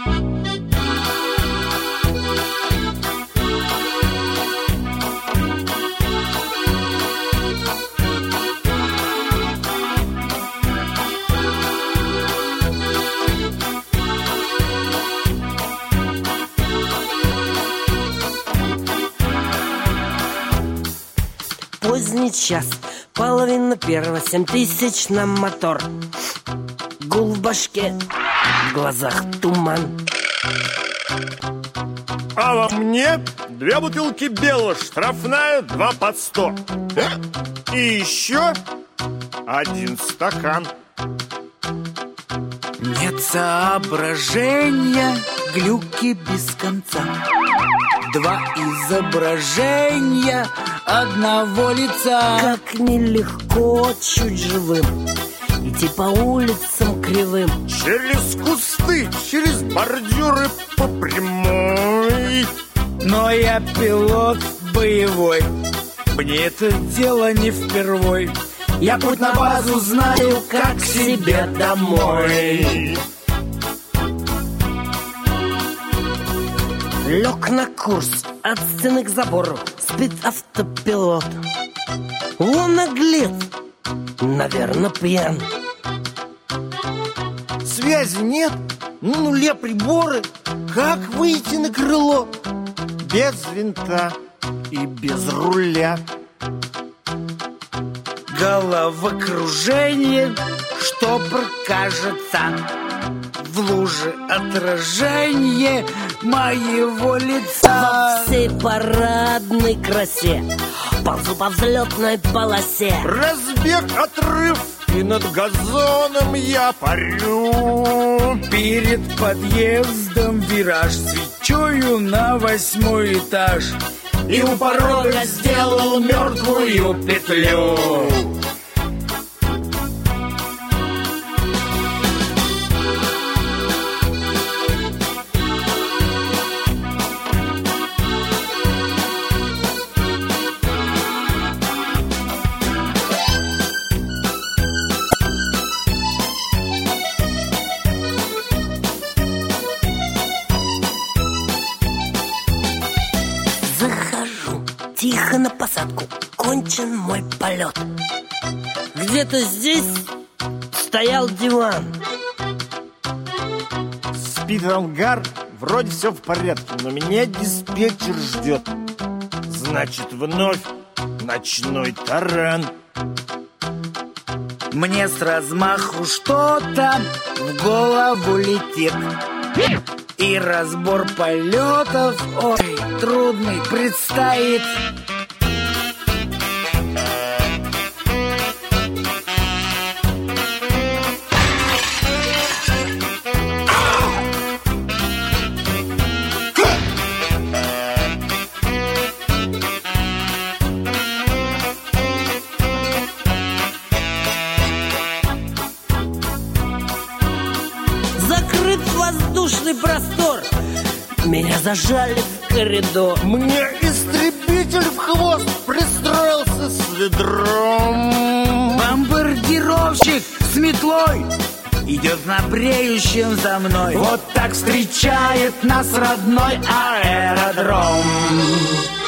Поздний час, половина первого, 7000 на мотор. Гул в башке, в глазах туман. А во мне 2 бутылки белого, штрафная 2 под 100. И еще 1 стакан. Нет соображения, глюки без конца. 2 изображения одного лица. Как нелегко чуть живым идти по улицам кривым. Через кусты, через бордюры по прямой. Но я пилот боевой, мне это дело не впервой. Я путь на базу знаю, как к себе домой. Лег на курс от стены к забору, спит автопилот. Он наглец, наверное, пьян. Связи нет, на нуле приборы. Как выйти на крыло? Без винта и без руля. Головокружение, штопор кажется. В луже отражение моего лица. Во всей парадной красе ползу по взлетной полосе. Разбег, отрыв, и над газоном я парю. Перед подъездом вираж, свечою на 8-й этаж. И у порога сделал мертвую петлю. Тихо на посадку, кончен мой полет. Где-то здесь стоял диван. Спит ангар, вроде все в порядке, но меня диспетчер ждет. Значит, вновь ночной таран. Мне с размаху что-то в голову летит. И разбор полетов, ой, трудный предстоит. Закрыт воздушный простор, меня зажали в коридор. Мне истребитель в хвост пристроился с ведром. Бомбардировщик с метлой идет на бреющем за мной. Вот так встречает нас родной аэродром.